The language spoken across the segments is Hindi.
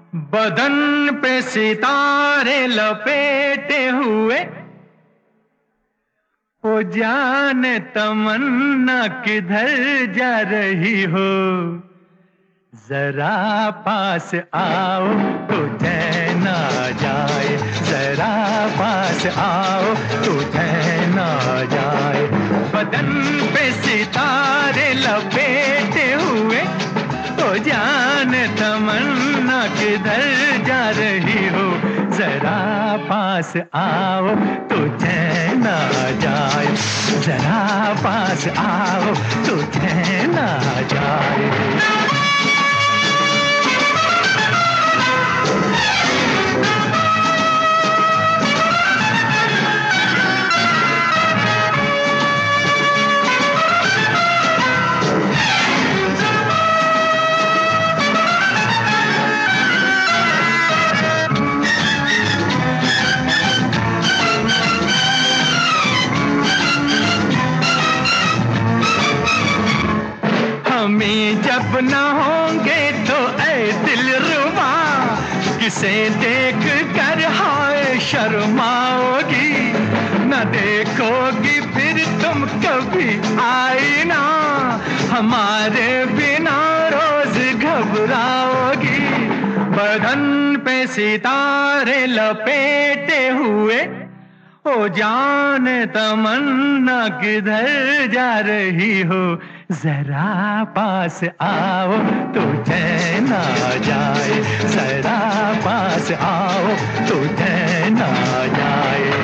बदन पे सितारे लपेटे हुए, ओ जाने तमन्ना किधर जा रही हो। जरा पास आओ तो चैन आ जाए, जरा पास आओ तो चैन आ जाए। बदन पे सितारे लपेटे हुए, ओ जाने तमन्ना किधर जा रही हो। जरा पास आओ तो चैन आ जाए, जरा पास आओ तो चैन आ जाए। हमें जब न होंगे तो ऐ दिलरुबा, किसे देख कर हाय शर्माओगी। न देखोगी फिर तुम कभी आईना, हमारे बिना रोज घबराओगी। बदन पे सितारे लपेटे हुए, ओ जाने तमन्ना किधर जा रही हो। जरा पास आओ तो चैन आ जाए, जरा पास आओ तो चैन आ जाए।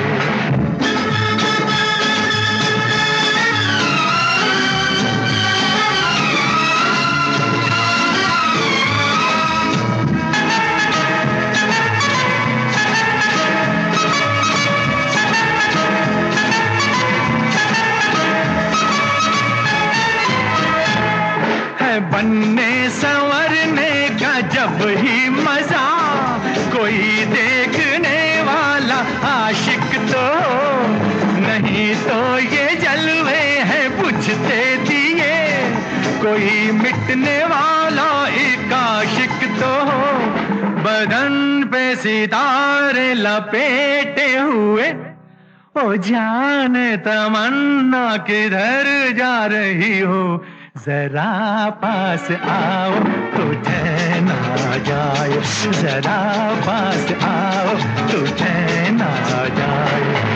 बनने संवरने का जब ही मजा, कोई देखने वाला आशिक तो हो। नहीं तो ये जलवे हैं बुझते दिए, कोई मिटने वाला एक आशिक तो हो। बदन पे सितारे लपेटे हुए, ओ जाने तमन्ना किधर जा रही हो। जरा पास आओ तो चैन आ जाए, जरा पास आओ तो चैन आ जाए।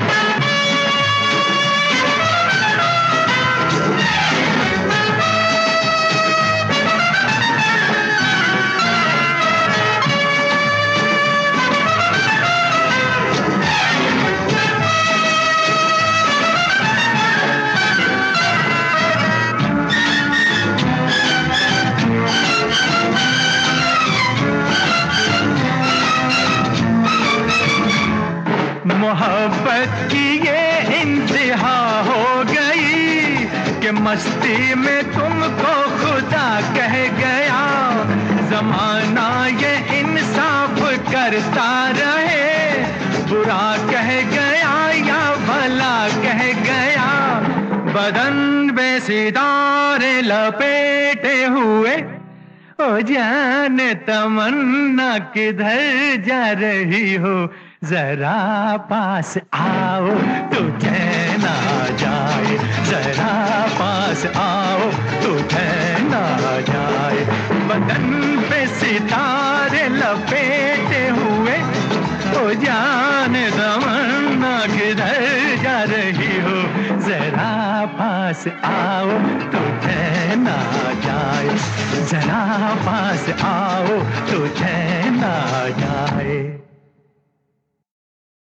मोहब्बत की ये इंतहा हो गई कि मस्ती में तुमको खुदा कह गया। जमाना ये इंसाफ करता रहे, बुरा कह गया या भला कह गया। बदन पे सितारे लपेटे हुए, ओ जाने तमन्ना किधर जा रही हो। जरा पास आओ तो चैन आ जाए, जरा पास आओ तो चैन आ जाए। बदन पे सितारे लपेटे हुए, ओ जाने तमन्ना किधर जा रही हो। जरा पास आओ तो चैन आ जाए, जरा पास आओ तो चैन आ जाए।